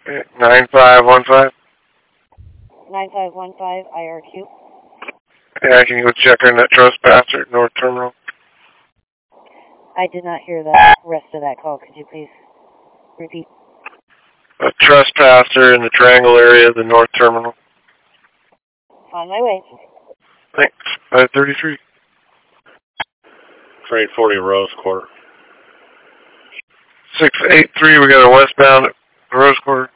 9515. 9515 IRQ. Yeah, can you go check on that trespasser at North Terminal? I did not hear the rest of that call. Could you please repeat? A trespasser in the Triangle area of the North Terminal. On my way. Thanks. 533. Freight 40 Rose Quarter. 683, we got a westbound at Rose Quarter.